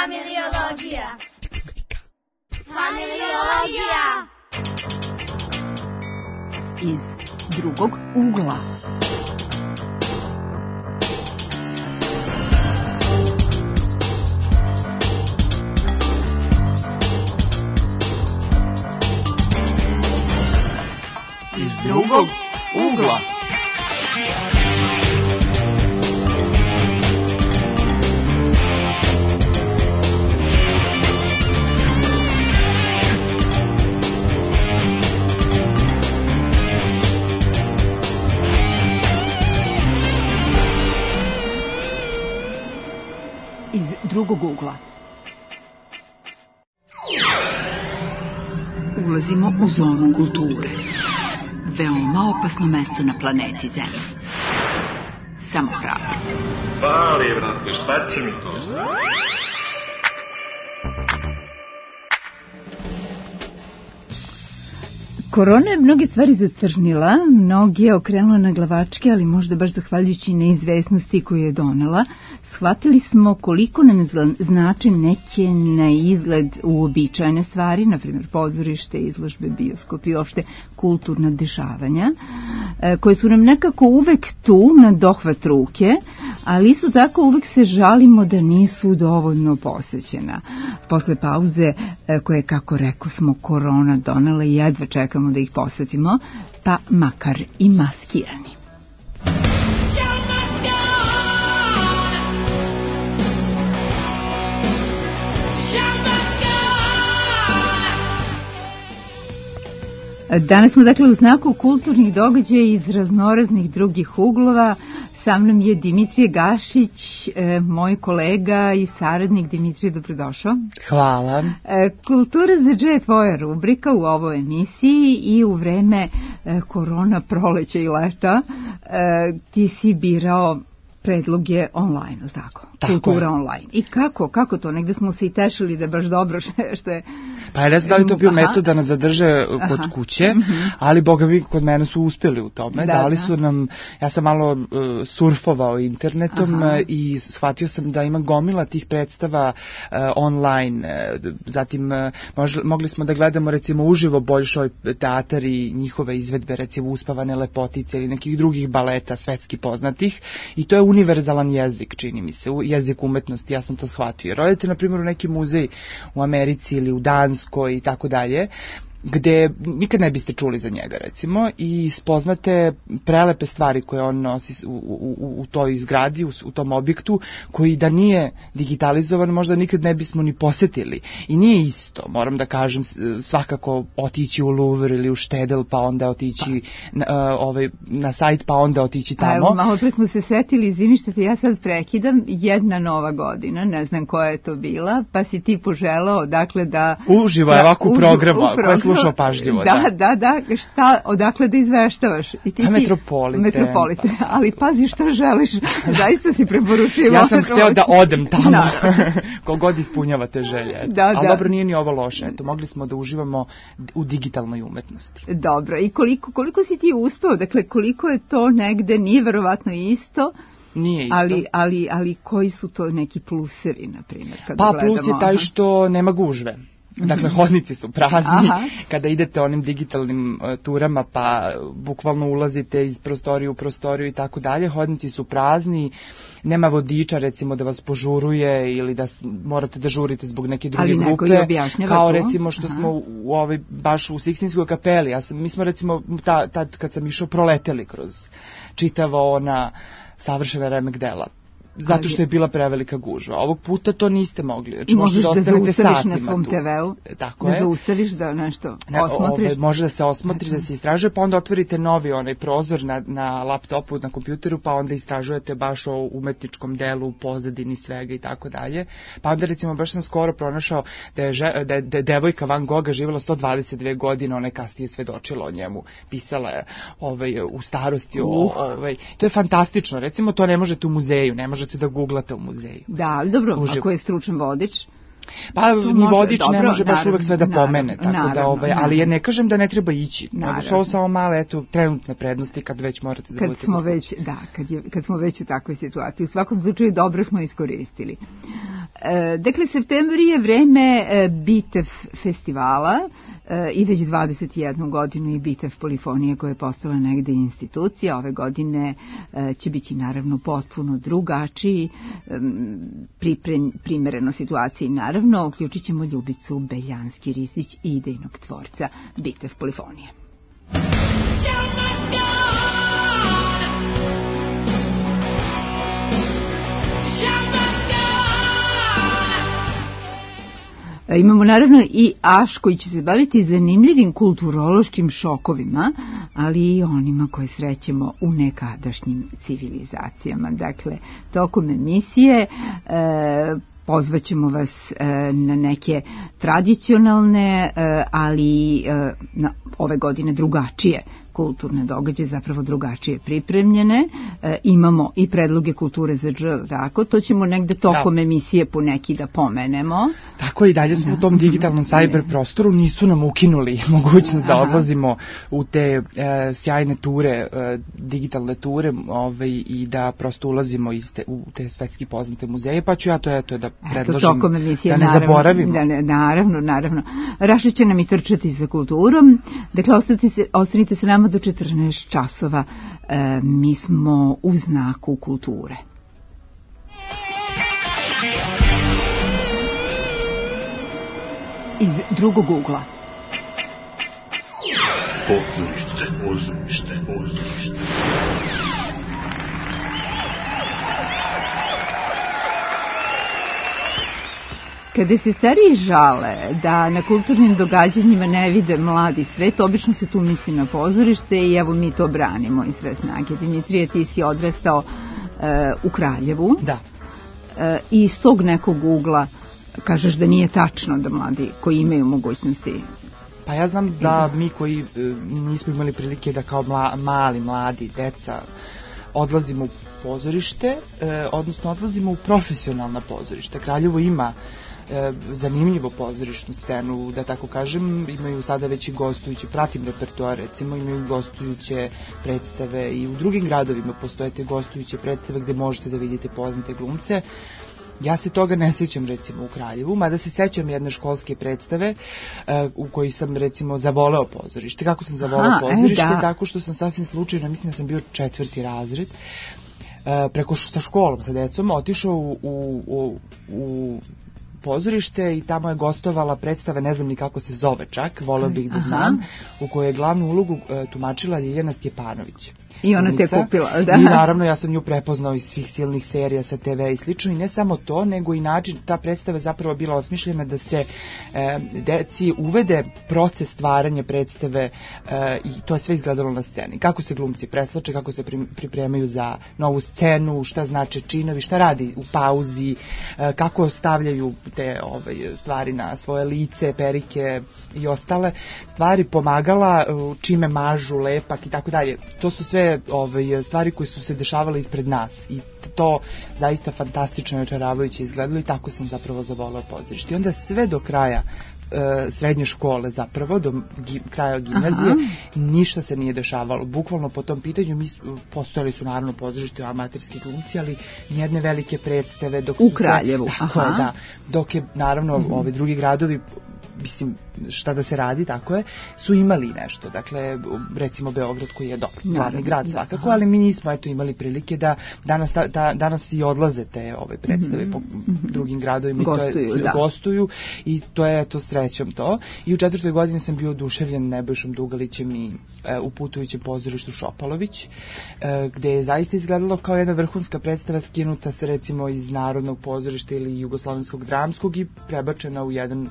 Familiologija. Familiologija. Iz drugog ugla. Iz drugog ugla. Iz drugog ugla. Ulazimo u zonu kulture. Veoma opasno mesto na planeti Zemlji. Samo hrabro. Pali, brate, šta će mi to? Korona je mnoge stvari zacrnila, mnogi je okrenula na glavačke, ali možda baš zahvaljujući neizvesnosti koju je donela, shvatili smo koliko nam znači neke na izgled uobičajene stvari, na primjer pozorište, izložbe, bioskop i uopšte kulturna dešavanja, koje su nam nekako uvek tu na dohvat ruke, ali isto tako uvek se žalimo da nisu dovoljno posećena. Posle pauze koje, kako rekao smo, korona donela i jedva čekamo da ih posetimo, pa makar i maskirani. Danas smo dakle u znaku kulturnih događaja iz raznoraznih drugih uglova. Sa mnom je Dimitrije Gašić, moj kolega i saradnik. Dimitrije, dobrodošao. Hvala. Kultura za dž je tvoja rubrika u ovoj emisiji i u vreme korona, proleća i leta ti si birao predloge online, tako? Kultura online. I kako to? Negde smo se i tešili da je baš dobro što je... Pa ja ne znam da li to bio metod da nas zadrže kod kuće, ali boga mi kod mene su uspjeli u tome. Dali su nam, ja sam malo surfovao internetom i shvatio sam da ima gomila tih predstava online. Zatim mogli smo da gledamo recimo uživo Boljšoj teatar i njihove izvedbe, recimo Uspavane lepotice ili nekih drugih baleta svetski poznatih, i to je univerzalan jezik, čini mi se, jezik umetnosti, ja sam to shvatio. Jer odete, na primjer, u neki muzej u Americi ili u Danskoj i tako dalje, gde nikad ne biste čuli za njega, recimo, i spoznate prelepe stvari koje on nosi u toj zgradi, u tom objektu, koji da nije digitalizovan, možda nikad ne bismo ni posetili. I nije isto, moram da kažem, svakako otići u Louvre ili u Štedel, pa onda otići na sajt, pa onda otići tamo. Evo, malo pre smo se setili, izvini što se ja sad prekidam, jedna nova godina, ne znam koja je to bila, pa si ti poželao, dakle, da... Uživo je ovako u programu, koja slušao pažljivo. Da, odakle da izveštavaš? Metropoliten, ali pazi što želiš, zaista si preporučivo. Ja sam hteo da odem tamo, kogod ispunjava te želje. Ali dobro, nije ni ovo loše, eto, mogli smo da uživamo u digitalnoj umetnosti. Dobro, i koliko si ti uspeo, dakle, koliko je to negde, nije verovatno isto, nije isto. Ali koji su to neki plusevi, na primjer? Pa plus je taj što nema gužve. Dakle, hodnici su prazni. Kada idete onim digitalnim turama, pa bukvalno ulazite iz prostorije u prostoriju i tako dalje, hodnici su prazni, nema vodiča, recimo, da vas požuruje ili da morate da žurite zbog neke druge grupe, kao recimo što smo baš u Sikstinskoj kapeli. Mi smo, recimo, tad kad sam išao, proleteli kroz čitavo ona savršena remek dela. Zato što je bila prevelika gužva. Ovog puta to niste mogli. Znači, možeš da zaustaviš na svom TV-u, da zaustaviš da nešto osmotriš. Može da se osmotri, da se istražuje, pa onda otvorite novi onaj prozor na laptopu, na kompjuteru, pa onda istražujete baš o umetničkom delu, pozadini svega i tako dalje. Pa onda, recimo, baš sam skoro pronašao da je devojka Van Gogha živjela 122 godine, ona je kasnije svedočila o njemu, pisala je u starosti. To je fantastično. Recimo, to ne možete u muzeju, ne možete da googlate u muzeju. Da, dobro, ako je stručan vodič. Pa ni vodič ne može baš uvek sve da pomene, tako da ali ja ne kažem da ne treba ići. Nego su ovo samo male, eto, trenutne prednosti kad već morate da budete kod kuće. Kad smo već u takvoj situaciji. U svakom slučaju dobro smo iskoristili. Dakle, septembar je vreme Bitev festivala i već 21 godinu i Bitev polifonije koja je postala negde institucija. Ove godine će biti naravno potpuno drugačiji, primereno situaciji naravno. Uključit ćemo Ljubicu Beljanski-Ristić i idejnog tvorca Bitev polifonije. Imamo naravno i Aš koji će se baviti zanimljivim kulturološkim šokovima, ali i onima koje srećemo u nekadašnjim civilizacijama. Dakle, tokom emisije pozvaćemo vas na neke tradicionalne, ali ove godine drugačije kulturne događaje, zapravo drugačije pripremljene. Imamo i predloge kulture za dž, tako, to ćemo negde tokom emisije po neki da pomenemo. Tako i dalje smo u tom digitalnom cyber prostoru, nisu nam ukinuli mogućnost da odlazimo u te sjajne ture, digitalne ture i da prosto ulazimo u te svetski poznate muzeje, pa ću ja to da predložim, da ne zaboravimo. Naravno. Raša će nam i trčati za kulturom. Dakle, ostanite se nama do 14 časova. Mi smo u znaku kulture. Iz drugog ugla. Pozorište. Kada se stariji žale da na kulturnim događanjima ne vide mladi svet, obično se tu misli na pozorište i evo mi to branimo iz sve snage. Dimitrije, ti si odrastao u Kraljevu. Da. I iz tog nekog ugla kažeš da nije tačno da mladi koji imaju mogućnosti... Pa ja znam da mi koji nismo imali prilike da kao mladi, deca, odlazimo u pozorište, odnosno odlazimo u profesionalna pozorište. Kraljevo ima zanimljivo pozorišnu scenu, da tako kažem, imaju sada već i gostujuće, pratim repertoar, recimo, imaju gostujuće predstave i u drugim gradovima postoje te gostujuće predstave gde možete da vidite poznate glumce. Ja se toga ne sjećam, recimo, u Kraljevu, mada se sećam jedne školske predstave u kojoj sam, recimo, zavoleo pozorište. Kako sam zavoleo pozorište? Tako što sam sasvim slučajno, mislim da sam bio 4. razred, sa školom, sa decom, otišao u pozorište i tamo je gostovala predstava, ne znam ni kako se zove čak, voleo bih da znam, u kojoj je glavnu ulogu tumačila Ljiljana Stjepanović. I ona te kupila, da? I naravno ja sam nju prepoznao iz svih silnih serija sa TV i slično, i ne samo to, nego i način, ta predstava je zapravo bila osmišljena da se deci uvede proces stvaranja predstave i to je sve izgledalo na sceni. Kako se glumci preslače, kako se pripremaju za novu scenu, šta znače činovi, šta radi u pauzi, kako stavljaju te stvari na svoje lice, perike i ostale stvari, pomagala, čime mažu, lepak i tako dalje. To su sve stvari koje su se dešavale ispred nas i to zaista fantastično i očaravajuće izgledalo i tako sam zapravo zavoleo pozorište. I onda sve do kraja srednje škole, zapravo do kraja gimnazije, ništa se nije dešavalo. Bukvalno po tom pitanju postojali su naravno pozorište, amaterski glumci, ali nijedne velike predstave u Kraljevu. Dok je naravno ovi drugi gradovi, mislim, šta da se radi, tako je, su imali nešto. Dakle, recimo Beograd koji je dobro, glavni grad svakako, ali mi nismo imali prilike da danas i odlaze te predstave po drugim gradovima, gostuju i to je to srećom to. I u 4. godini sam bio oduševljen Nebojšom Dugalićem i u putujućem pozorištu Šopalović, gde je zaista izgledalo kao jedna vrhunska predstava skinuta se recimo iz Narodnog pozorišta ili Jugoslovenskog dramskog i prebačena u jedan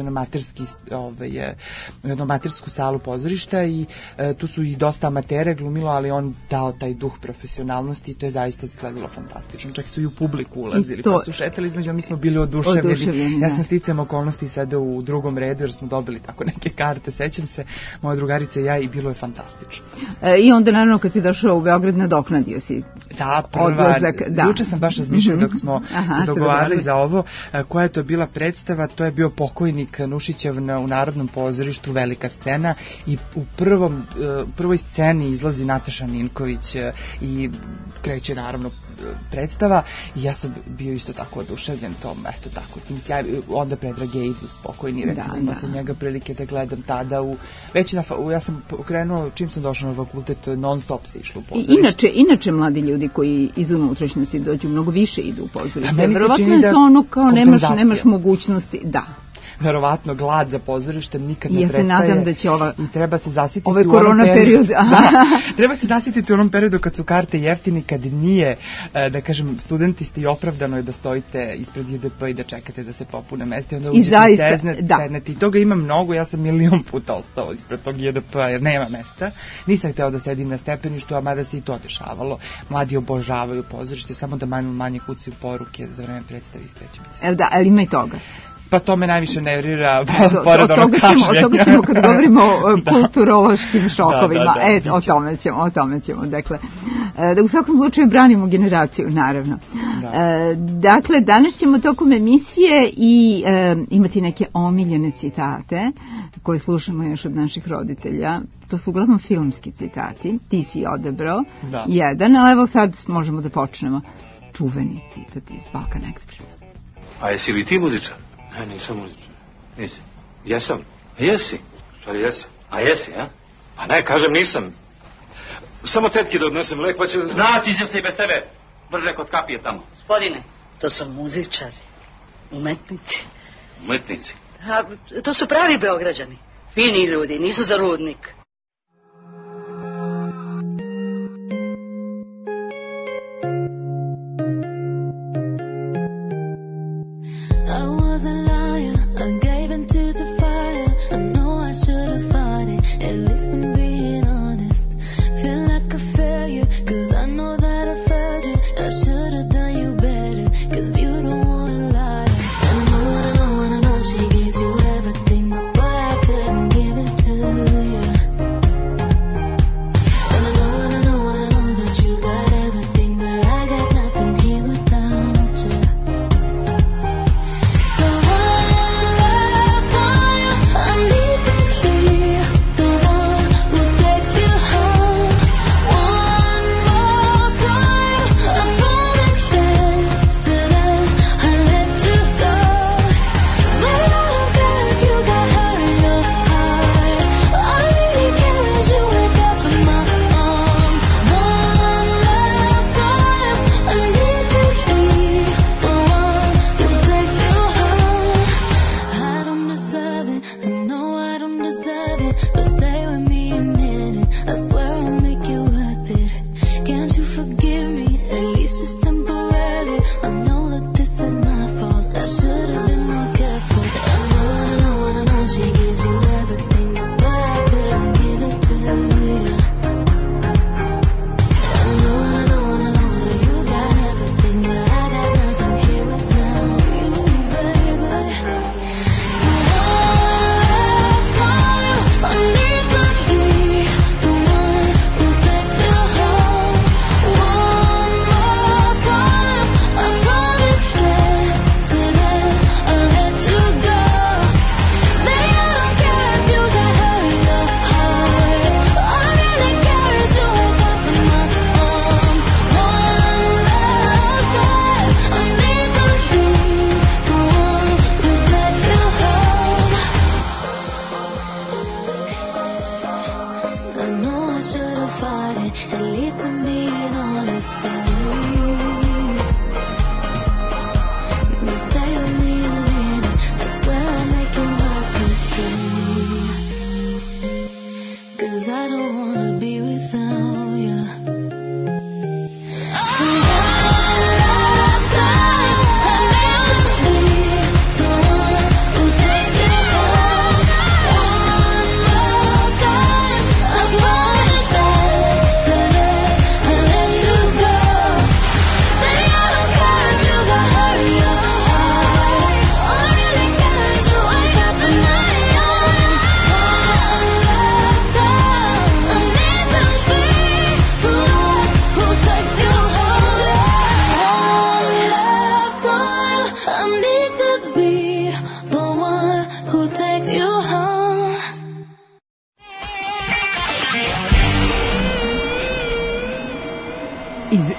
jednu amatersku salu pozorišta i tu su i dosta amatera glumilo, ali on dao taj duh profesionalnosti i to je zaista izgledalo fantastično. Čak su i u publiku ulazili, pa su šetali između, mi smo bili oduševljeni. Ja sam sticajem okolnosti sada u drugom redu jer smo dobili tako neke karte, sećam se, moja drugarica i ja, i bilo je fantastično. I onda naravno kad si došao u Beograd nadoknadio si odlazak. Juče sam baš razmišljala dok smo se dogovarali za ovo, koja je to bila predstava, to je bio pokojnik Nušićev u Narodnom pozorištu, velika scena, i u prvoj sceni izlazi Nataša Ninković i kreće naravno predstava, i ja sam bio isto tako oduševljen tom, eto tako, onda Predrag Gejdu spokojni, recimo, ima sam njega prilike da gledam tada ja sam krenuo, čim sam došao na fakultet, non stop se išlo u pozorište. Inače mladi ljudi koji iz unutrašnjosti dođu mnogo više idu u pozorište. Verovatno je to ono kao nemaš mogućnosti, da. Verovatno glad za pozorištem nikad ne prestaje. Ja se nadam da će i treba se zasititi ovaj korona period. Treba se zasititi u onom periodu kad su karte jeftini, kad nije, da kažem, studenti ste i opravdano je da stojite ispred JDP i da čekate da se popune mesta i onda uđete i sednete. I toga ima mnogo, ja sam 1.000.000 puta ostao ispred tog JDP jer nema mesta. Nisam hteo da sedim na stepeništu, a mada se i to dešavalo. Mladi obožavaju pozorište, samo da manje kucaju poruke za vreme predstave i sve će biti. Da, ali ima i toga. Pa to me najviše nervira, pored onog kašljenja. Od toga ćemo kad govorimo o kulturološkim šokovima. O tome ćemo. Dakle, da u svakom slučaju branimo generaciju, naravno. Dakle, danas ćemo tokom emisije i imati neke omiljene citate koje slušamo još od naših roditelja. To su uglavnom filmski citati. Ti si odebrao jedan, ali evo sad možemo da počnemo. Čuveni citat iz Balkan Ekspresa. A jesi li ti muzičar? Ne, nisam muzičar. Nisi? Jesam. A jesi? Stvari jesam. A jesi, a? Pa ne, kažem nisam. Samo tetki da odnesem lek, pa će... Naći će se i bez tebe. Brže kod kapije tamo. Gospodine, to su muzičari. Umetnici. Umetnici? A, to su pravi Beograđani. Fini ljudi, nisu za rudnik.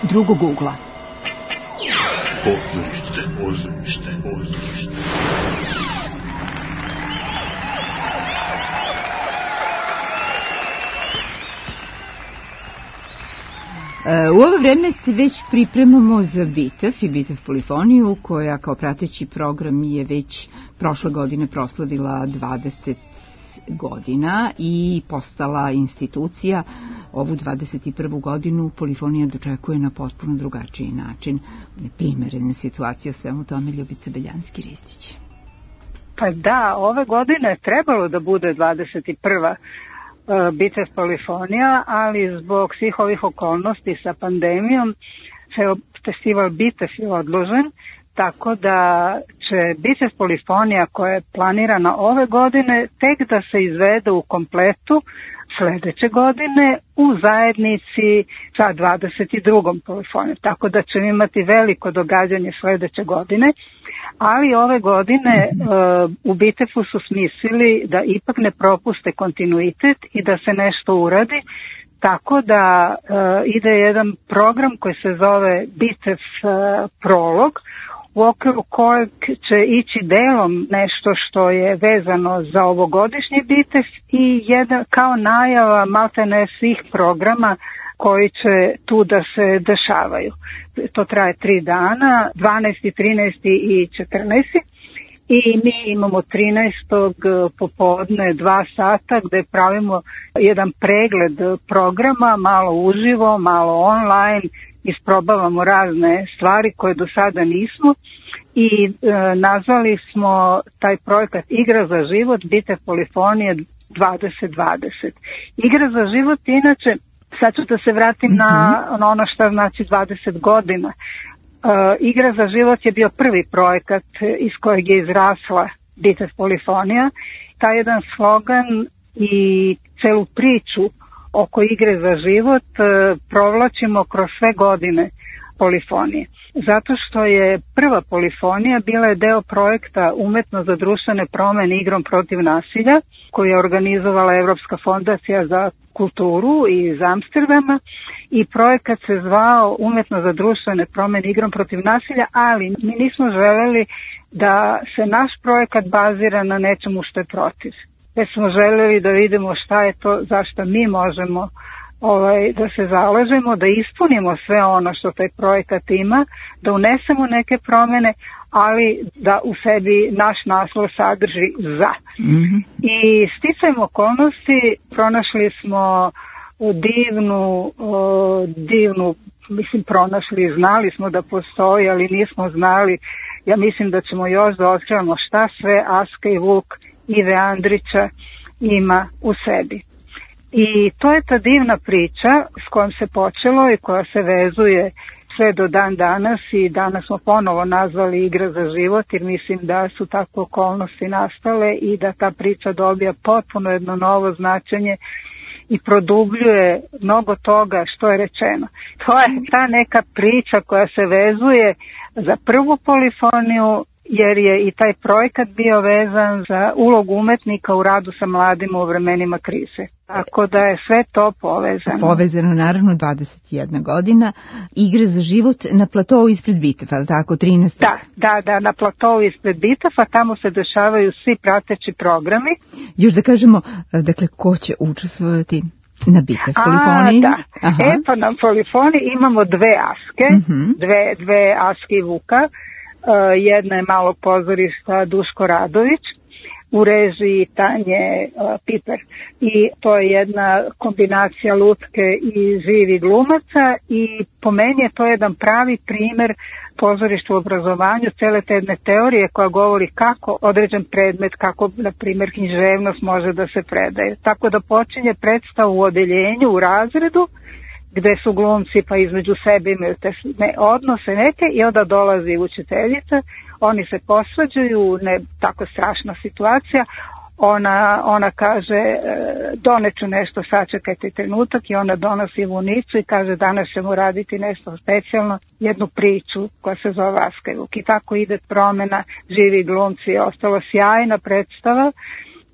drugog ugla. Pozorište, pozorište, pozorište. U ovo vreme se već pripremamo za Bitev i Bitev polifoniju, koja kao prateći program je već prošle godine proslavila 20 godina i postala institucija. Ovu 21. godinu polifonija dočekuje na potpuno drugačiji način. Primerena situacija, svemu tome Ljubica Beljanski-Ristić. Pa da, ove godine trebalo da bude 21. Bitev polifonija, ali zbog svih ovih okolnosti sa pandemijom festival Bitev je odložen, tako da će Bitev polifonija koja je planirana ove godine tek da se izvede u kompletu sledeće godine u zajednici sa 22. polifonijom. Tako da ćemo imati veliko događanje sledeće godine, ali ove godine u Bitefu su smislili da ipak ne propuste kontinuitet i da se nešto uradi, tako da ide jedan program koji se zove Bitev prolog, u okviru kojeg će ići delom nešto što je vezano za ovogodišnji Bitev i jedan kao najava maltene svih programa koji će tu da se dešavaju. To traje 3 dana, 12., 13. i 14. I mi imamo 13. popodne 2 sata gde pravimo jedan pregled programa, malo uživo, malo online, isprobavamo razne stvari koje do sada nismo i nazvali smo taj projekat Igra za život, Bitev polifonije 2020. Igra za život, inače, sad ću da se vratim na ono što znači 20 godina. Igra za život je bio prvi projekat iz kojeg je izrasla Bitev polifonija. Taj jedan slogan i celu priču oko igre za život provlačimo kroz sve godine polifonije. Zato što je prva polifonija bila je deo projekta Umetnost za društvene promene igrom protiv nasilja, koju je organizovala Evropska fondacija za kulturu iz Amsterdama, i projekat se zvao Umetnost za društvene promene igrom protiv nasilja, ali mi nismo želeli da se naš projekat bazira na nečemu što je protiv. Već smo želeli da vidimo šta je to zašto mi možemo da se zalažemo, da ispunimo sve ono što taj projekat ima, da unesemo neke promene, ali da u sebi naš naslov sadrži za. I sticajem okolnosti pronašli smo divnu, znali smo da postoji, ali nismo znali, ja mislim da ćemo još da otkrivamo šta sve Aska i Vuk Ive Andrića ima u sebi. I to je ta divna priča s kojom se počelo i koja se vezuje sve do dan danas, i danas smo ponovo nazvali Igra za život, jer mislim da su takve okolnosti nastale i da ta priča dobija potpuno jedno novo značenje i produbljuje mnogo toga što je rečeno. To je ta neka priča koja se vezuje za prvu polifoniju, jer je i taj projekat bio vezan za ulogu umetnika u radu sa mladima u vremenima krize. Tako da je sve to povezano. Povezano, naravno, 21 godina. Igre za život na platovu ispred Bitefa, ali tako, 13. Da, na platovu ispred Bitefa, tamo se dešavaju svi prateći programi. Još da kažemo, dakle, ko će učestvovati na Bitev polifoniji? Da. Pa na polifoniji imamo 2 Aske, dve Aske i Vuka. Jedna je Malog pozorišta Duško Radović u režiji Tanje Piper, i to je jedna kombinacija lutke i živih glumaca, i po meni je to jedan pravi primer pozorišta u obrazovanju, cele te jedne teorije koja govori kako određen predmet, kako na primjer književnost može da se predaje. Tako da počinje predstava u odeljenju, u razredu, gde su glumci pa između sebe imaju te odnose neke, i onda dolazi učiteljica, oni se posvađaju, ne tako strašna situacija, ona kaže doneću nešto, sačekajte trenutak, i ona donosi vunicu i kaže danas ćemo raditi nešto specijalno, jednu priču koja se zove Aska i Vuk. I tako ide promena, živi glumci, je ostalo sjajna predstava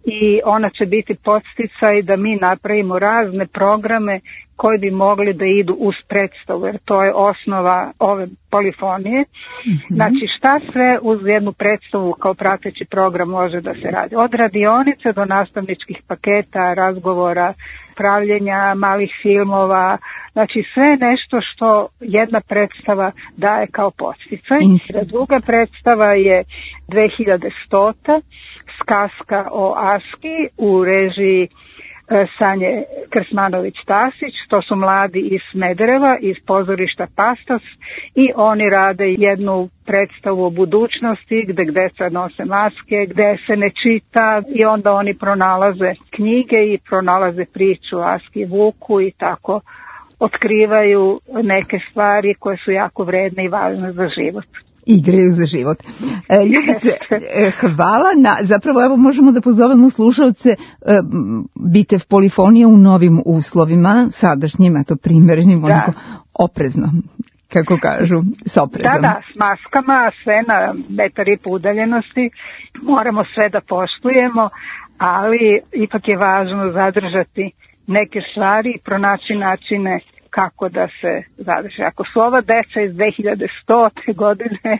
i ona će biti podsticaj da mi napravimo razne programe koji bi mogli da idu uz predstavu, jer to je osnova ove polifonije. Znači šta sve uz jednu predstavu kao prateći program može da se radi? Od radionice do nastavničkih paketa, razgovora, pravljenja malih filmova, znači sve nešto što jedna predstava daje kao podsticaj. Druga predstava je 2100. Skaska o Aski u režiji Sanje Krsmanović-Tasić. To su mladi iz Smedereva, iz pozorišta Pastos, i oni rade jednu predstavu o budućnosti gde deca nose maske, gde se ne čita, i onda oni pronalaze knjige i pronalaze priču o Aski i Vuku i tako otkrivaju neke stvari koje su jako vredne i važne za život. Igraju za život. Ljubice, hvala zapravo evo možemo da pozovemo slušalce Bitev polifonija u novim uslovima, sadašnjima, to primerenim, onako oprezno, kako kažu, s oprezom. Da, s maskama, sve na 1,5 metar udaljenosti, moramo sve da poštujemo, ali ipak je važno zadržati neke stvari i pronaći načine kako da se zadrži. Ako su ova deca iz 2100. godine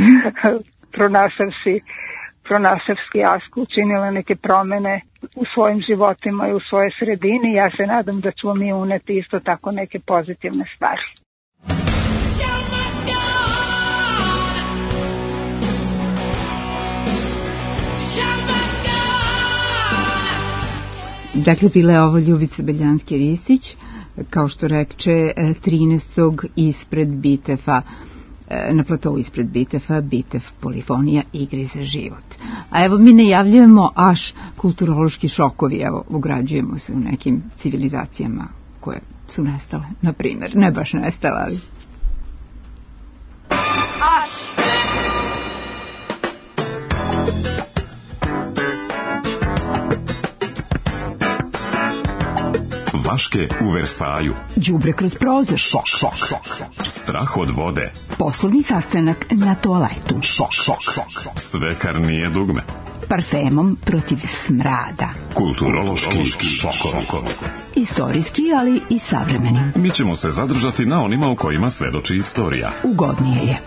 pronasevski Asku učinila neke promene u svojim životima i u svojoj sredini, ja se nadam da ćemo mi uneti isto tako neke pozitivne stvari. Dakle, bila je ovo Ljubica Beljanski-Ristić, kao što reče, 13. ispred Bitefa, na platovu ispred Bitefa, Bitev polifonija Igri za život. A evo mi najavljujemo kulturološki šokovi, evo ugrađujemo se u nekim civilizacijama koje su nestale, na primjer, ne baš nestale, ali... Vaške u Versaju. Đubre kroz prozor. Šok. Strah od vode. Poslovni sastanak na toaletu. Šok. Svekarnije dugme. Parfemom protiv smrada. Kulturološki šokovi. Istorijski, ali i savremeni. Mi ćemo se zadržati na onima u kojima svedoči istorija. Ugodnije je.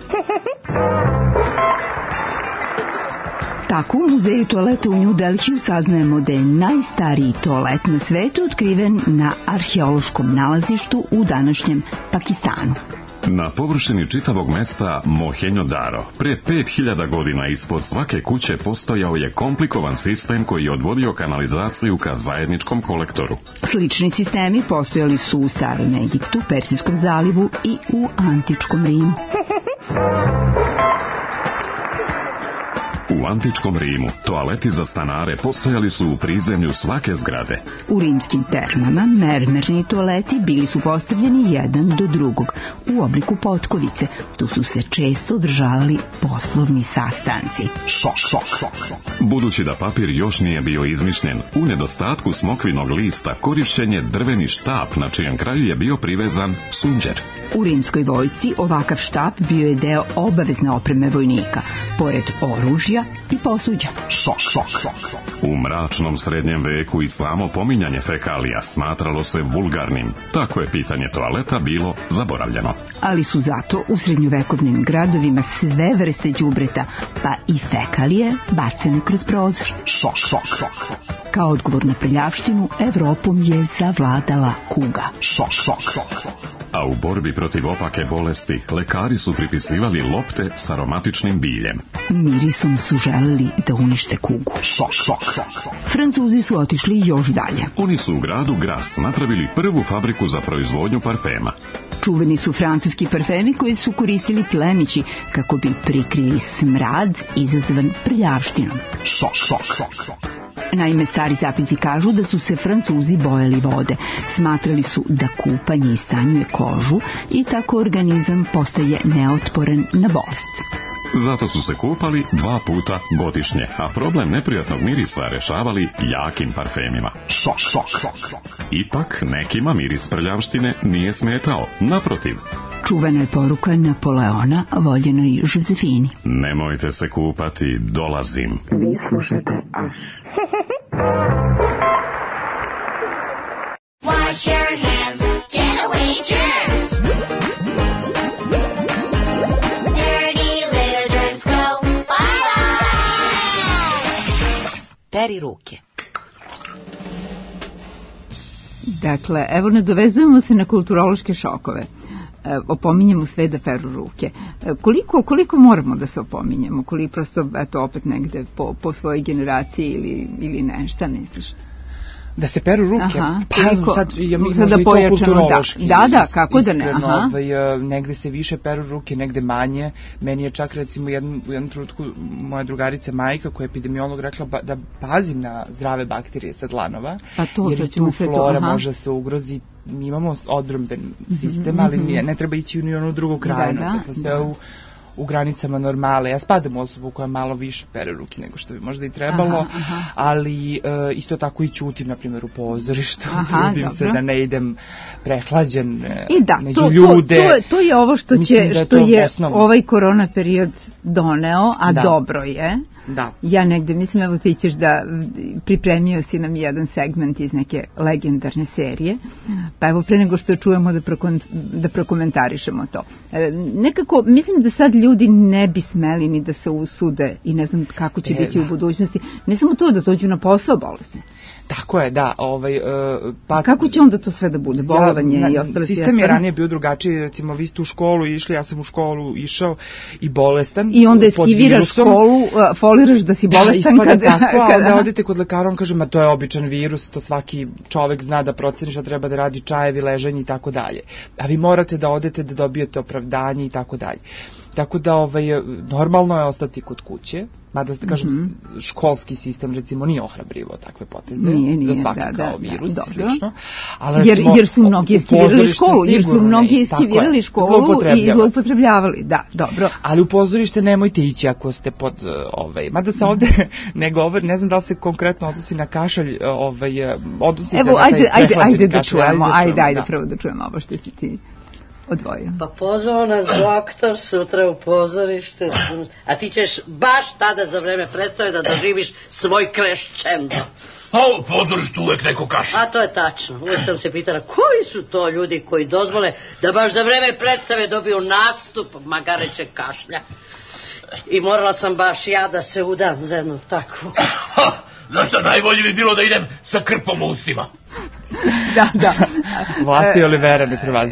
Tako u muzeju toaleta u New Delhiju saznajemo da je najstariji toalet na svetu otkriven na arheološkom nalazištu u današnjem Pakistanu. Na površini čitavog mesta Mohenjo-Daro, pre 5000 godina ispod svake kuće postojao je komplikovan sistem koji je odvodio kanalizaciju ka zajedničkom kolektoru. Slični sistemi postojali su u Starom Egiptu, Persijskom zalivu i u antičkom Rimu. U antičkom Rimu toaleti za stanare postojali su u prizemlju svake zgrade. U rimskim termama mermerni toaleti bili su postavljeni jedan do drugog u obliku potkovice. Tu su se često održavali poslovni sastanci. Šok. Budući da papir još nije bio izmišljen, u nedostatku smokvinog lista korišćen je drveni štap na čijem kraju je bio privezan sunđer. U rimskoj vojsci ovakav štap bio je deo obavezne opreme vojnika, pored oružja i posuđa. Šok. U mračnom srednjem veku i samo pominjanje fekalija smatralo se vulgarnim. Tako je pitanje toaleta bilo zaboravljeno. Ali su zato u srednjovekovnim gradovima sve vrste đubreta, pa i fekalije, bacene kroz prozor. Šok. Kao odgovor na prljavštinu, Evropom je zavladala kuga. Šok. A u borbi protiv opake bolesti, lekari su pripisivali lopte s aromatičnim biljem. Mirisom su želeli da unište kugu. Šok. Francuzi su otišli još dalje. Oni su u gradu Gras napravili prvu fabriku za proizvodnju parfema. Čuveni su francuski parfemi koji su koristili plemići kako bi prikrili smrad izazvan prljavštinom. Šok. Naime, stari zapisi kažu da su se Francuzi bojali vode. Smatrali su da kupanje istanjuje kožu i tako organizam postaje neotporan na bolest. Zato su se kupali 2 puta godišnje, a problem neprijatnog mirisa rešavali jakim parfemima. Šok. Ipak nekima miris prljavštine nije smetao, naprotiv. Čuvena je poruka Napoleona voljenoj Josefini. Nemojte se kupati, dolazim. Vi slušate Aš. Wash your hands, get away germs. Dirty little germs go bye-bye. Peri ruke. Dakle, evo nadovezujemo se na kulturološke šokove. Opominjemo sve da peru ruke. Koliko moramo da se opominjemo? Koliko prosto, eto, opet negde po svojoj generaciji ili ne? Šta misliš? Da se peru ruke? Aha, pa sad ja mislim da to kulturološki. Da, kako da ne? Aha. Negde se više peru ruke, negde manje. Meni je čak recimo u jednom trenutku moja drugarica Majka koja je epidemiolog rekla da pazim na zdrave bakterije sa dlanova, pa to, jer i tu flora može se ugrozi. Mi imamo odbramben sistem, ali ne treba ići ni onu drugu krajinu. Dakle, sve u granicama normale. Ja spadam u osobu koja malo više pere ruke nego što bi možda i trebalo, ali isto tako i ćutim, na primjer, u pozorištu. Trudim se da ne idem prehlađen među ljude. To je ovo što je ovaj korona period doneo, a dobro je. Da. Ja negde, mislim, evo ti ćeš da pripremio si nam jedan segment iz neke legendarne serije, pa evo pre nego što čujemo da prokomentarišemo to. Nekako, mislim da sad ljudi ne bi smeli ni da se usude i ne znam kako će biti u budućnosti. Ne samo to da dođu na posao bolesni. Tako je, da. Kako će onda to sve da bude? Bolovanje i ostale sistem je ranije bio drugačiji, recimo vi ste u školu išli, ja sam u školu išao i bolestan. I onda eskiviraš školu, foliraš da si bolestan. Kada odete kod lekara, on kaže, ma to je običan virus, to svaki čovek zna da proceni šta treba da radi, čajevi, leženje i tako dalje. A vi morate da odete da dobijete opravdanje i tako dalje. Tako da normalno je ostati kod kuće, mada da kažem školski sistem recimo nije ohrabrivo takve poteze za svaki kao virus i slično. Jer su mnogi eskivirali školu i zloupotrebljavali. Da, dobro. Ali u pozorište nemojte ići ako ste pod mada se ovde ne govori, ne znam da li se konkretno odnosi na kašalj, odnosi se na taj prehlađeni kašalj. Ajde prvo da čujemo ovo što si ti odvojio. Pa pozvao nas doktor sutra u pozorište, a ti ćeš baš tada za vreme predstave da doživiš svoj crescendo. A u pozorištu uvek neko kašlja. A to je tačno. Uvek sam se pitala koji su to ljudi koji dozvole da baš za vreme predstave dobiju nastup magarećeg kašlja. I morala sam baš ja da se udam za jednu takvu. Znaš šta, najbolje bi bilo da idem sa krpom u ustima. Da. Vlasti Olivera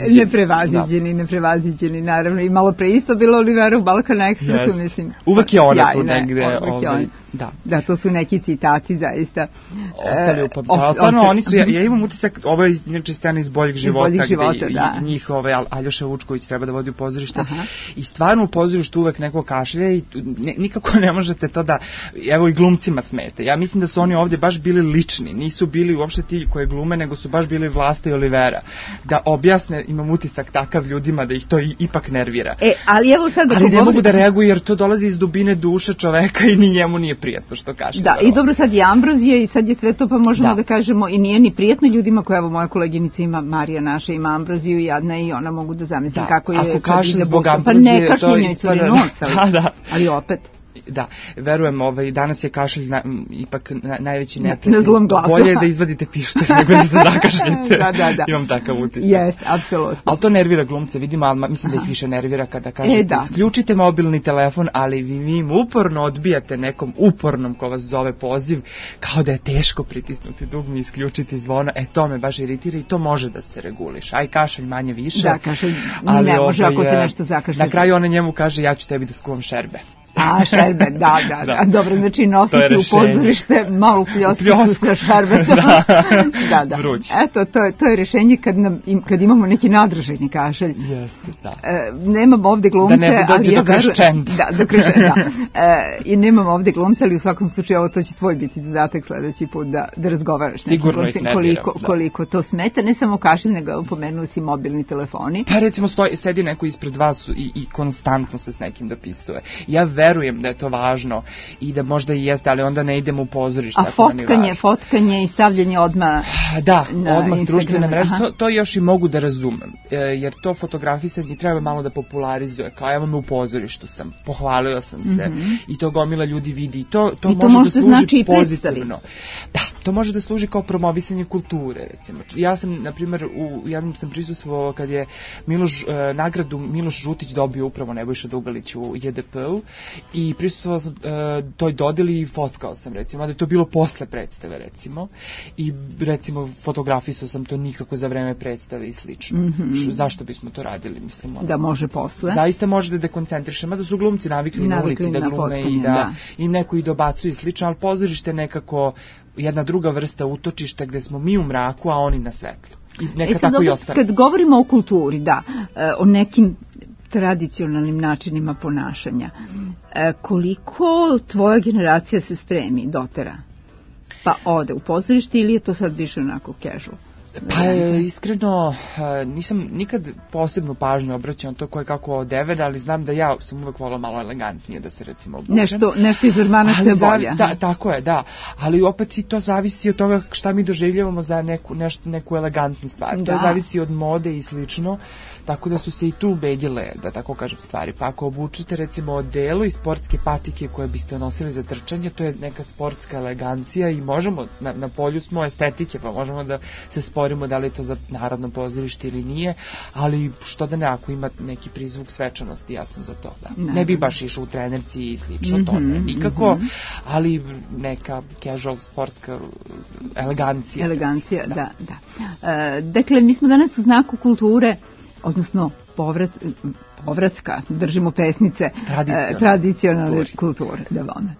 neprevaziđeni, naravno. I malo pre isto bilo Olivera u Balkan Expressu, mislim. Uvek je ona tu negde. Da, to su neki citati, zaista. Ostali upamćali. Stvarno, oni su, ja imam utisak, ovo je inače scena iz Boljeg života, gde njih Aljoša Vučković treba da vodi u pozorište. I stvarno u pozorištu uvek neko kašlja i nikako ne možete to da, evo i glumcima smete. Ja mislim da su oni ovde baš bili lični, nisu bili uopšte ti koje glume, nego su baš bili Vlasta i Olivera. Da objasne, imam utisak takav ljudima da ih to ipak nervira. Ali evo sad ali ne mogu da reaguju jer to dolazi iz dubine duše čoveka i ni njemu nije prijatno što kašlja. Da, i dobro, sad je ambrozija i sad je sve to, pa možemo da kažemo i nije ni prijatno ljudima koja, evo moja koleginica ima, Marija naša ima ambroziju i jadna i ona mogu da zamislim kako je. Ako kašlje zbog ambrozije, pa ne kašljenja i curi nos, ali opet. Da, verujem, danas je kašalj ipak najveći neprijatelj. Na zlom glasu. Bolje je da izvadite pištolj nego da se zakašljete. Da. Imam takav utisak. Jest, apsolutno. Ali to nervira glumce, vidimo, ali mislim da ih više nervira kada kažete isključite mobilni telefon, ali vi im uporno odbijate nekom upornom ko vas zove poziv, kao da je teško pritisnuti dugme i isključiti zvono. To me baš iritira i to može da se reguliše. Aj kašalj manje više. Da, kašalj ne može ako se nešto zakašlje. Na kraju ona njemu kaže ja ću tebi da skuvam šerbe. Šerbe, da. Dobro, znači nositi u pozorište malu pljosku sa šerbetom. Da. Vruć. Eto, to je rešenje kad imamo neki nadražajni kašalj. Jeste, da. Nemam ovde glumce, da ne dođe do kreščenda. Da. I nemam ovde glumce, ali u svakom slučaju ovo to će tvoj biti zadatak sledeći put da razgovaraš. Sigurno ih nerviram. Koliko to smeta, ne samo kašalj, nego pomenuo si mobilni telefoni. Pa recimo sedi neko ispred vas i konstantno se s nekim dopisuje. Ja verujem verujem da je to važno i da možda i jeste, ali onda ne idemo u pozorište. A fotkanje i stavljanje odmah društvene mreže, to još i mogu da razumem, jer to fotografisanje treba malo da popularizuje, kao evo me u pozorištu sam, pohvalio sam se i to gomila ljudi vidi i to može da služi pozitivno. Da, to može da služi kao promovisanje kulture, recimo. Ja sam, na primjer, u jednom sam prisustvovao kad je nagradu Miloš Žutić dobio upravo Nebojša Dugalić u JDP-u i prisustvovao sam toj dodeli i fotkao sam, recimo, da je to bilo posle predstave, recimo, i recimo fotografisao sam to nikako za vreme predstave i slično. Zašto bismo to radili, mislim? Da može posle. Zaista može da dekoncentriše, mada su glumci navikli na ulici da glume i da im neko i dobacuje i slično, ali pozorište nekako jedna druga vrsta utočišta gde smo mi u mraku, a oni na svetlu. I neka tako i ostane. Kad govorimo o kulturi, o nekim tradicionalnim načinima ponašanja, koliko tvoja generacija se spremi, dotera? Pa ode u pozorište ili je to sad više onako casual? Pa iskreno nisam nikad posebnu pažnju obraćao na to koje kako odevene, ali znam da ja sam uvek volila malo elegantnije da se recimo obučem. Nešto iz ormana što je bolje. Tako je, da. Ali opet i to zavisi od toga šta mi doživljavamo za neku elegantnu stvar. To zavisi od mode i slično. Tako da su se i tu ubedile, da tako kažem, stvari. Pa ako obučete recimo odelo i sportske patike koje biste nosili za trčanje, to je neka sportska elegancija i možemo, na polju smo estetike, pa možemo da se sporimo da li je to za Narodno pozorište ili nije, ali što da ne, ako ima neki prizvuk svečanosti, ja sam za to, da. Ne bi baš išao u trenerci i slično, to ne, nikako, ali neka casual sportska elegancija. Elegancija, da. Dakle, mi smo danas u znaku kulture, odnosno povratska, držimo pesnice, tradicionalne kulture. Da vome.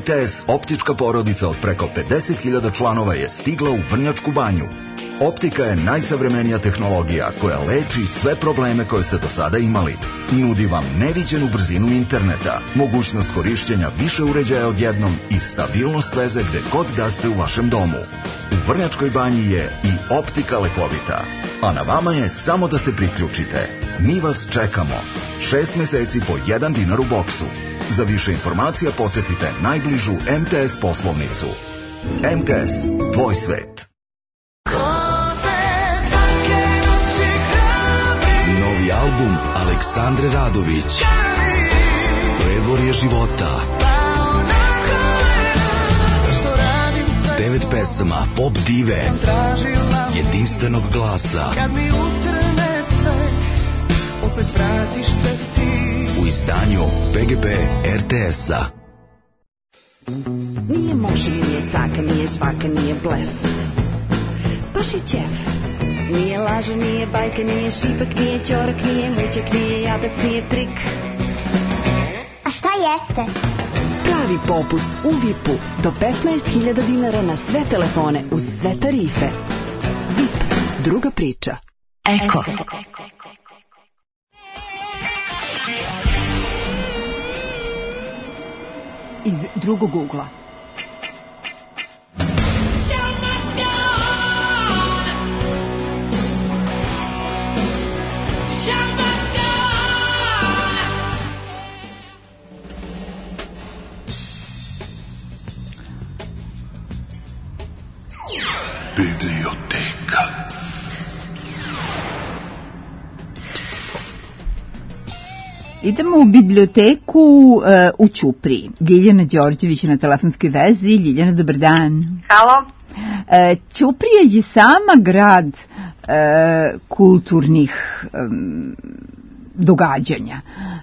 MTS optička porodica od preko 50.000 članova je stigla u Vrnjačku Banju. Optika je najsavremenija tehnologija koja leči sve probleme koje ste do sada imali. Nudi vam neviđenu brzinu interneta, mogućnost korišćenja više uređaja odjednom i stabilnost veze gde god da ste u vašem domu. U Vrnjačkoj Banji je i optika lekovita, a na vama je samo da se priključite. Mi vas čekamo. 6 meseci po 1 dinar u boksu. Za više informacija posetite najbližu MTS poslovnicu. MTS, tvoj svet. Novi album Aleksandre Radović. Predvorje života. 9 pesama pop dive jedinstvenog glasa. U izdanju PGP RTS-a. Nije može, nije caka, nije svaka, nije blef. Baš je ćef. Nije laža, nije bajka, nije šipak, nije ćorak, nije mućak, nije jadac, nije trik. A šta jeste? Pravi popust u VIP-u do 15.000 dinara na sve telefone uz sve tarife. VIP, druga priča. Eko. Iz drugog ugla. Biblioteka. Idemo u biblioteku u Ćupriji. Ljiljana Đorđević je na telefonskoj vezi. Ljiljana, dobar dan. Halo. Ćuprija je sama grad kulturnih događanja.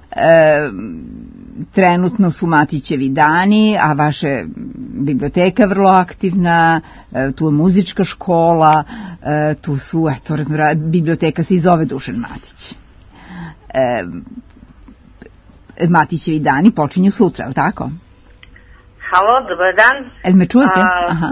Trenutno su Matićevi dani, a vaša biblioteka je vrlo aktivna, tu je muzička škola, tu su, biblioteka se i zove Dušan Matić. Matićevi dani počinju sutra, je li tako? Halo, dobar dan. El me čujete? Aha.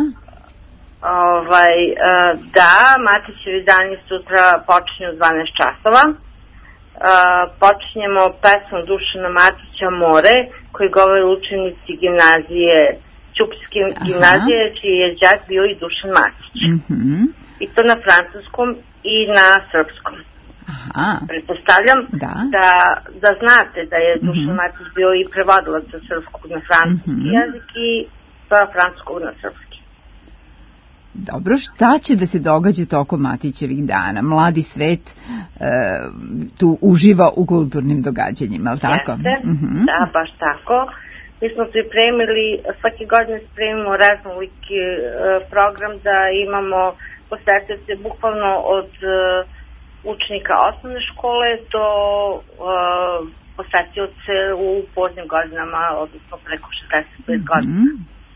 Da, Matićevi dani sutra počinju u 12 časova. Počinjemo pesmom Dušana Matića More, koji govore učenici gimnazije, Ćupske gimnazije, čiji je đak bio i Dušan Matić. I to na francuskom i na srpskom. Pretpostavljam da znate da je Dušan Matić bio i prevodilac sa srpskog na francuski jezik i sa francuskog na srpski. Dobro, šta će da se događa tokom Matićevih dana? Mladi svet tu uživa u kulturnim događanjima, je li tako? Da, baš tako. Mi smo pripremili, svake godine spremimo raznoliki program da imamo posetioce bukvalno od učenika osnovne škole do posetioce u poznim godinama, odnosno preko 65 godina.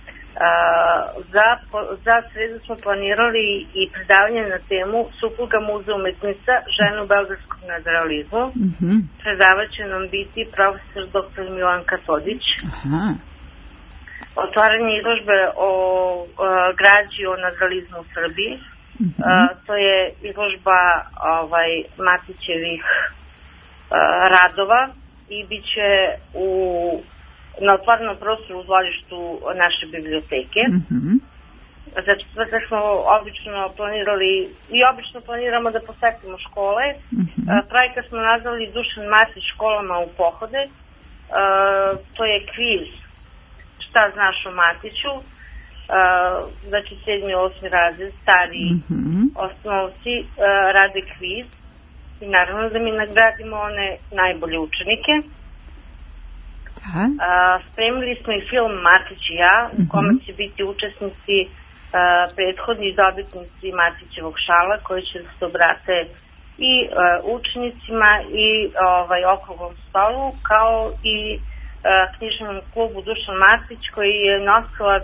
Za sredu smo planirali i predavanje na temu Supruga muze umetnica, žena u belgradskom nadrealizmu. Predavat će nam biti profesor dr. Milanka Todić. Otvaranje izložbe o građi o nadrealizmu u Srbiji. To je izložba Matićevih radova i bit će na otvorenom prostoru u dvorištu naše biblioteke. Za četvrtak smo obično planirali i obično planiramo da posetimo škole. Projekat smo nazvali Dušan Matić školama u pohode. To je kviz šta znaš o Matiću. Znači 7. i 8. razred, stari osnovci rade kviz i naravno da mi nagradimo one najbolje učenike. Spremili smo i film Matić i ja, u kome će biti učesnici prethodni dobitnici Matićevog šala koji će da se obrate i učenicima i okruglom stolu, kao i knjižnom klubu Dušan Matić koji je nosilac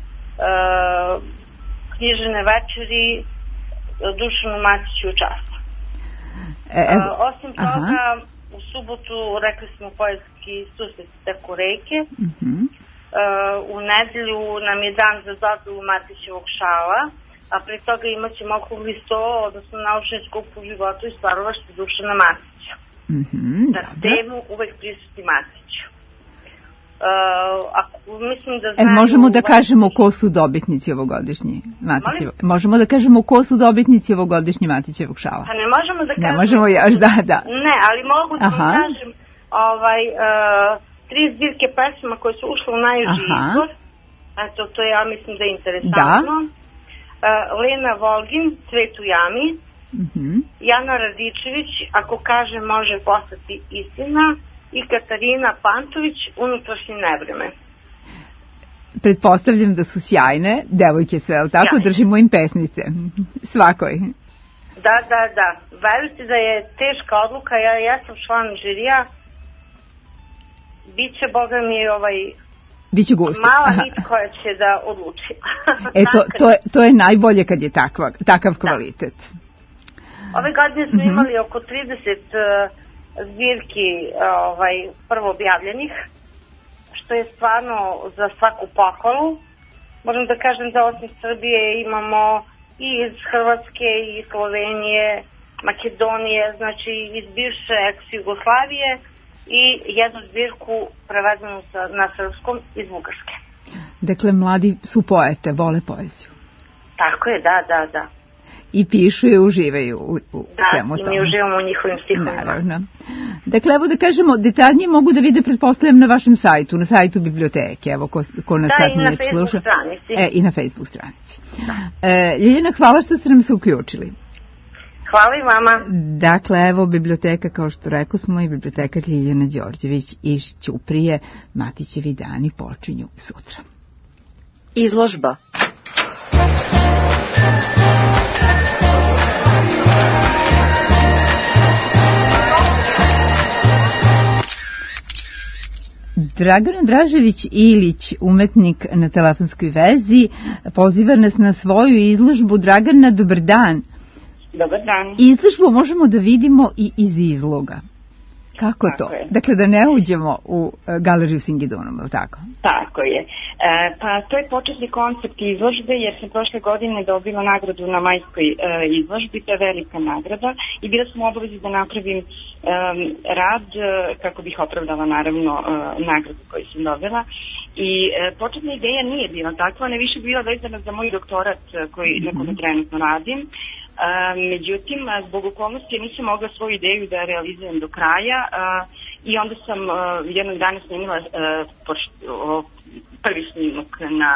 knjižene večeri Dušanu Matiću u čast. Osim toga, u subotu rekli smo poetski susret Tako reke. u nedelju nam je dan za zadrugu Matićevog šala, a pre toga imat ćemo okrugli sto, odnosno naučni skup u životu i stvaralaštvu Dušana Matića. Na temu uvek prisutni Matiću. Mislim da znaju... Možemo da kažemo ko su dobitnici ovogodišnji Matićevog? Možemo da kažemo ko su dobitnici ovogodišnji Matićevog šala? Pa ne možemo da kažemo... Ne možemo još, da. Ne, ali mogu da vam kažem 3 zbirke pesma koje su ušle u najuži izbor. Eto, to ja mislim da je interesantno. Lena Volgin, Cvet u jami. Jana Radičević, Ako kaže može postati istina. I Katarina Pantović, Unutrašnje nevreme. Pretpostavljam da su sjajne devojke sve, ali tako? Držimo im pesnice. Svakoj. Da. Verujte da je teška odluka, ja sam član žirija. Biće, boga mi, Biće gusto. Mala nit koja će da odluči. To je najbolje kad je takav kvalitet. Ove godine smo imali oko 30 zbirki prvo objavljenih, što je stvarno za svaku pohvalu. Moram da kažem da osim Srbije imamo i iz Hrvatske, i iz Slovenije, Makedonije, znači iz bivše ex-Jugoslavije i jednu zbirku prevedenu na srpskom iz Bugarske. Dakle, mladi su poete, vole poeziju. Tako je, da. I pišu i uživaju u svemu tome. Da, i mi uživamo u njihovim stihovima. Naravno. Dakle, evo da kažemo, detaljnije mogu da vide, pretpostavljam, na vašem sajtu, na sajtu biblioteke, evo ko nas sad nije sluša. Da, i na Facebook stranici. I na Facebook stranici. Ljiljana, hvala što ste nam se uključili. Hvala i vama. Dakle, evo biblioteka, kao što rekao smo, i bibliotekar Ljiljana Đorđević iz Ćuprije. Matićevi dani počinju sutra. Izložba. Dragana Dražević-Ilić, umetnik na telefonskoj vezi, poziva nas na svoju izložbu. Dragana, dobar dan. Dobar dan. Izložbu možemo da vidimo i iz izloga. Kako to? Dakle, da ne uđemo u galeriju Singidunom, je li tako? Tako je. Pa to je početni koncept izložbe, jer sam prošle godine dobila nagradu na majskoj izložbi, to je velika nagrada, i bila sam u obavezi da napravim rad kako bih opravdala naravno nagradu koju sam dobila. I početna ideja nije bila takva, ona je više bila vezana za moj doktorat na kome trenutno radim. Međutim, zbog okolnosti nisam mogla svoju ideju da realizujem do kraja i onda sam jednog dana snimila prvi snimak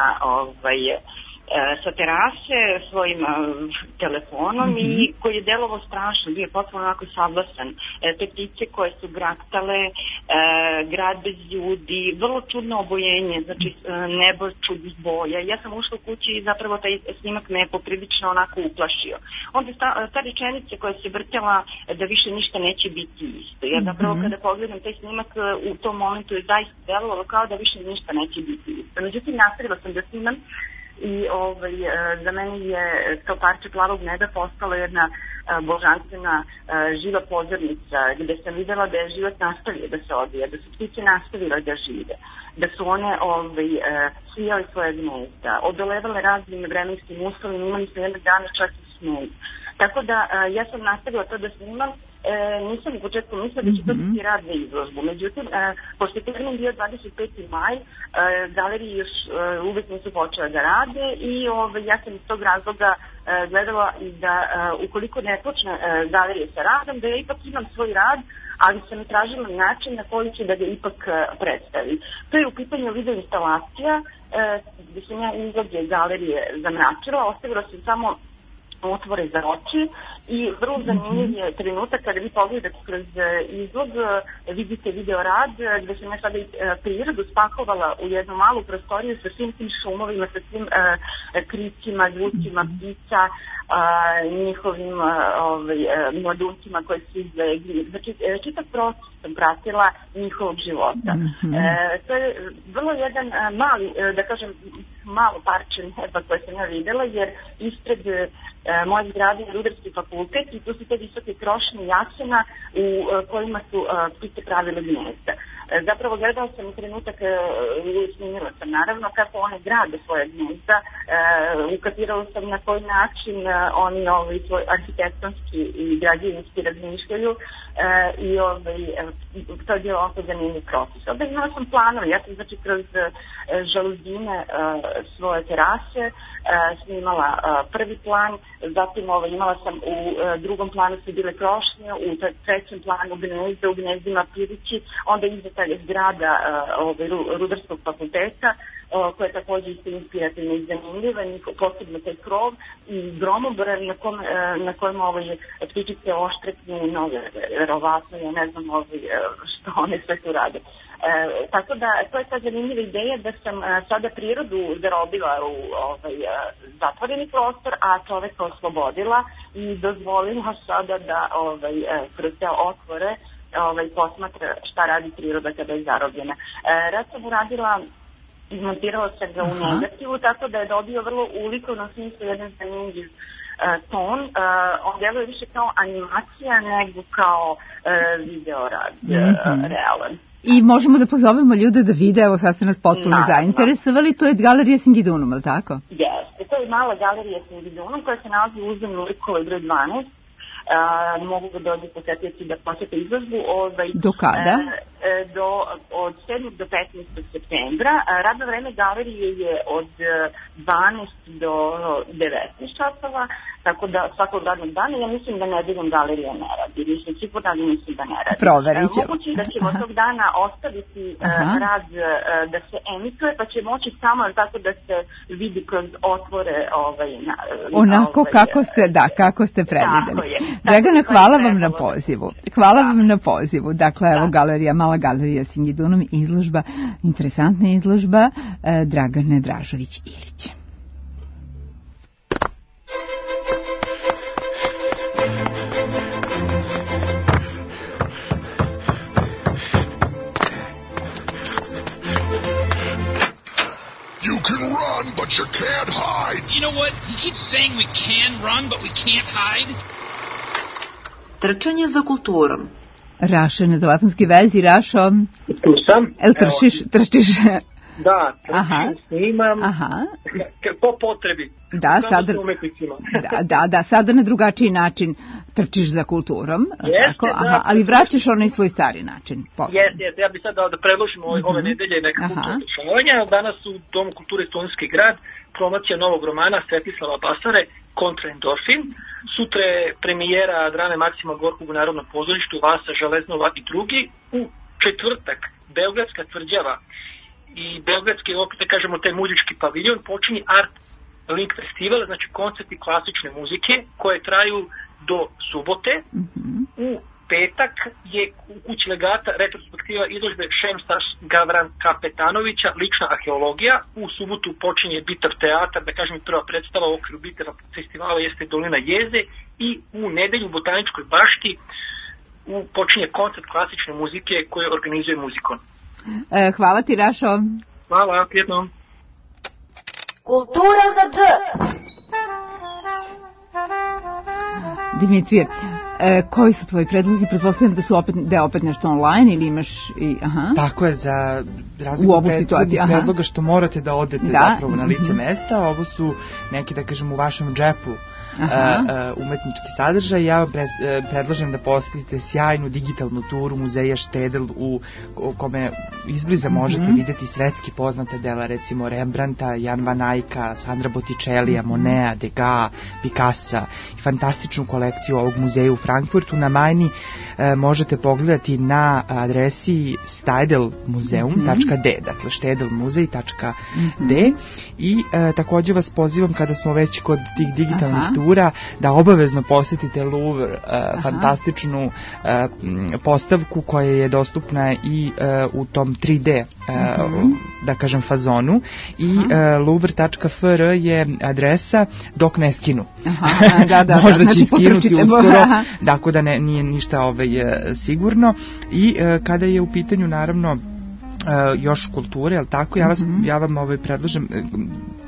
sa terase svojim telefonom i koji je delovao strašno, bio je potpuno onako savlasan. Te ptice koje su graktale, grad bez ljudi, vrlo čudno obojenje, znači nebo čudnih boja. Ja sam ušla u kući i zapravo taj snimak me je poprilično onako uplašio. Onda ta rečenica koja se vrtela da više ništa neće biti isto. Ja zapravo kada pogledam taj snimak u tom momentu je zaista delovalo kao da više ništa neće biti isto. Međutim, nastavila sam da snimam i za mene je to parče plavog neba postala jedna božanstvena živa pozornica gde sam videla da je život nastavio da se odvija, da su ptice nastavile da žive, da su one svijale svoje gnezda, odolevale raznim vremenskim uslovima, imali smo jednog dana čak i sneg. Tako da ja sam nastavila to da snimam. Nisam u početku mislila da će to biti rad za izložbu. Međutim, pošto je termin bio 25. maj, galerije još uvijek nisu počele da rade i ja sam iz tog razloga gledala da ukoliko ne počne galerije sa radom, da ja ipak imam svoj rad, ali sam tražila način na koji će da ga ipak predstavi. To je u pitanju video instalacija, gdje sam ja izloge galerije zamračila, ostavila sam samo otvore za oči i vrlo zanimljiv je trenutak kada vi pogledate kroz izlog, vidite video rad gde sam ja sada prirodu spakovala u jednu malu prostoriju sa svim tim šumovima, sa svim kricima, zvucima ptica, njihovim mladuncima koji su izlegli. Znači, čitav proces sam pratila njihovog života. To je vrlo jedan mali, da kažem, malo parče neba koje sam ja videla, jer ispred moje zgrade je Rudarski fakultet fakultet i tu su te visoke krošnje jasena u kojima su ptice pravile gnezda. Zapravo gledala sam trenutak, snimila sam naravno kako one grade svoje gnezda, ukapirala sam na koji način oni svoj arhitektonski i građevinski razmišljaju i to je bio ovako zanimljiv proces. Onda imala sam planove, ja sam znači kroz žaluzine svoje terase snimala prvi plan, zatim imala sam u drugom planu su bile krošnje, u trećem planu gnezda, u gnezdima pilići, onda iza zgrada Rudarskog fakulteta koja je također isto inspirativna i zanimljiva, posebno taj krov i gromobran na kojem ptičice oštrekne nove, verovatno, ja ne znam što one sve tu rade. Tako da, to je ta zanimljiva ideja da sam sada prirodu zarobila u zatvoreni prostor, a čoveka oslobodila i dozvolila sada da kroz te otvore posmatra šta radi priroda kada je zarobljena. Rad sam uradila, izmontirala sam ga u negativu, tako da je dobio vrlo u likovnom smislu jedan zanimljiv ton. On deluje više kao animacija nego kao video rad realan. I možemo da pozovemo ljude da vide, evo sad ste nas potpuno zainteresovali, to je Galerija Singidunum, ali tako? Jeste, to je mala galerija Singidunum koja se nalazi u Uzemnu Likove broj 12. Mogu da dođu posetioci da posete izložbu. Do kada? Od 7. do 15. septembra. Radno vreme galerije je od 12 do 19 časova, tako da svakog radnog dana. Ja mislim da nedeljom galerija ne radi. Mislim, sigurno ali mislim da ne radi. Proverit ćemo. Moguće da ćemo tog dana ostaviti rad da se emituje, pa će moći samo tako da se vidi kroz otvore onako kako ste predvideli. Dragana, hvala vam na pozivu. Hvala vam na pozivu. Dakle, evo galerija, mala galerija Singidunum, izložba, interesantna izložba Dragane Dražović-Ilić. You can run, but you can't hide. You know what? He keeps saying we can run, but we can't hide. Trčanje za kulturom. Rašo je na telefonski vezi. Rašo, tu sam. Trčiš? Da, snimam po potrebi. Da, sada na drugačiji način trčiš za kulturom. Jeste, ali vraćaš onaj svoj stari način. Jeste, ja bih sad da predložim ove nedelje neka kulturna dešavanja. Danas u Domu kulture Stonski grad promocija novog romana Svetislava Basare Kontraendorfin. Sutra je premijera drame Maksima Gorkog u Narodnom pozorištu, Vasa Železnova i drugi. U četvrtak Beogradska tvrđava i Beogradski, opet da kažemo, taj muzički paviljon počinje Art Link Festival, znači koncerti klasične muzike koje traju do subote. U petak je u kući Legata retrospektiva izložbe Šemsa Gavran Kapetanovića, lična arheologija. U subotu počinje Bitav teatar, da kažem prva predstava u okviru Bitava festivala jeste Dolina jeze i u nedelju u Botaničkoj bašti počinje koncert klasične muzike koje organizuje Muzikon. Hvala ti, Rašo. Hvala, prijetno. Kultura za Č. Dimitrije, koji su tvoji predlozi? Pretpostavljam da je opet nešto online ili imaš Tako je, za razliku prethodnih predloga što morate da odete zapravo na lice mesta. Ovo su neki, da kažem, u vašem džepu umetnički sadržaj. Ja vam predlažem da posetite sjajnu digitalnu turu muzeja Štedel u kome izbliza možete videti svetski poznata dela, recimo Rembrandta, Jan van Eycka, Sandra Botticellija, Monea, Degas, Picassa i fantastičnu kolekciju ovog muzeja u Frankfurtu na Majni možete pogledati na adresi steidelmuseum.d, dakle steidelmuzej.d i također vas pozivam, kada smo već kod tih digitalnih tura, da obavezno posetite Louvre, fantastičnu postavku koja je dostupna i u tom 3D da kažem fazonu i louvre.fr je adresa dok ne skinu. Možda će skinuti uskoro, tako da nije ništa sigurno. I kada je u pitanju naravno još kulture, jel tako, ja vam predlažem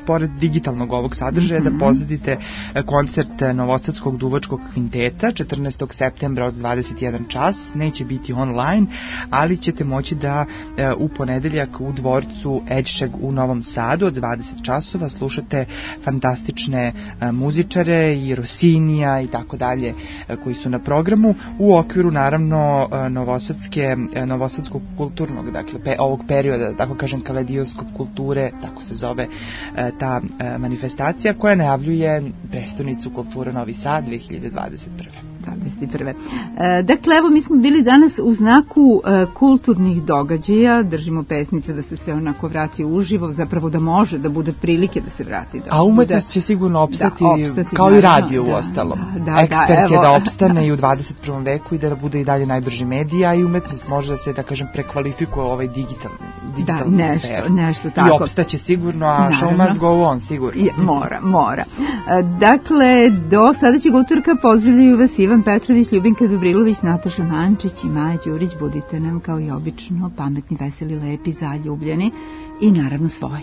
pored digitalnog ovog sadržaja, da posetite koncert Novosadskog duvačkog kvinteta 14. septembra od 21 čas. Neće biti online, ali ćete moći da u ponedeljak u dvorcu Eđšeg u Novom Sadu od 20 časova slušate fantastične muzičare i Rossinija i tako dalje koji su na programu u okviru naravno novosadskog kulturnog, dakle ovog perioda, tako kažem, kaledioskop kulture, tako se zove ta manifestacija koja najavljuje prestonicu kulture Novi Sad 2021. Dakle, evo mi smo bili danas u znaku kulturnih događaja, držimo pesnice da se sve onako vrati uživo, zapravo da može da bude prilike da se vrati. A umetnost će sigurno opstati kao i radio u ostalom. Ekspert je da opstane i u 21. veku i da bude i dalje najbrži medija, i umetnost može da se, da kažem, prekvalifikuje ovaj digitalnu sferu. Nešto tako. I opstaće sigurno, a show must go on sigurno. Mora. Dakle, do sledećeg utorka pozdravljaju vas Ivan Petrović, Ljubinka Dobrilović, Nataša Mančić i Maja Đurić. Budite nam kao i obično pametni, veseli, lepi, zaljubljeni i naravno svoji.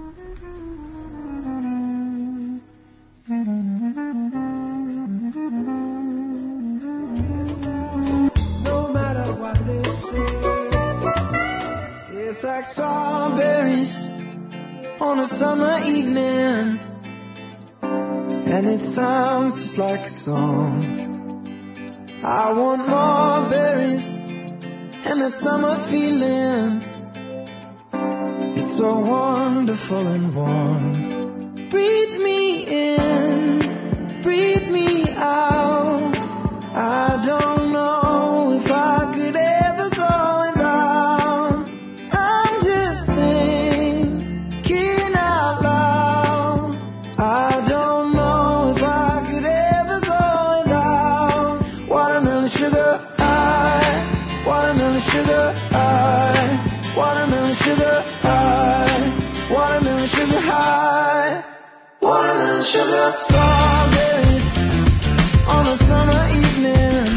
No matter what they say, tastes like strawberries on a summer evening, and it sounds just like a song. I want more berries and that summer feeling. It's so wonderful and warm. Breathe me in, breathe me out. I don't know if I could ever go without. I'm just thinking out loud. I don't know if I could ever go without watermelon sugar high, watermelon sugar high, watermelon sugar high, watermelon sugar high, watermelon sugar. Strawberries on a summer evening,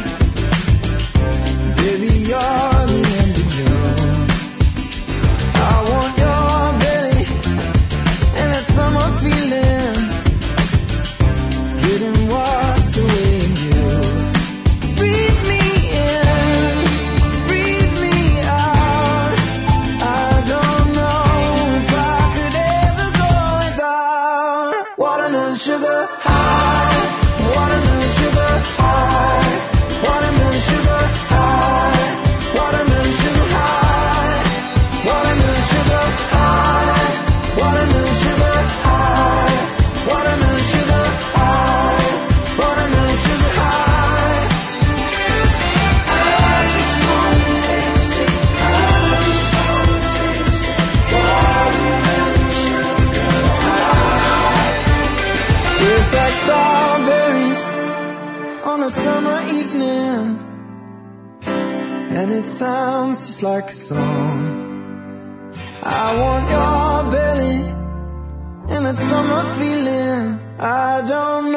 baby, you're the end of June. I want your belly and that summer feeling, getting washed away in you. Breathe me in, breathe me out. I don't know if I could ever go without watermelon sugar high, watermelon sugar high, watermelon sugar high, watermelon sugar high, watermelon sugar high, watermelon sugar high, watermelon sugar high, watermelon sugar high. I just wanna taste it, I just wanna taste it, watermelon sugar high. Tastes like strawberries on a summer evening, and it sounds just like a song. I want your belly and that summer feeling. I don't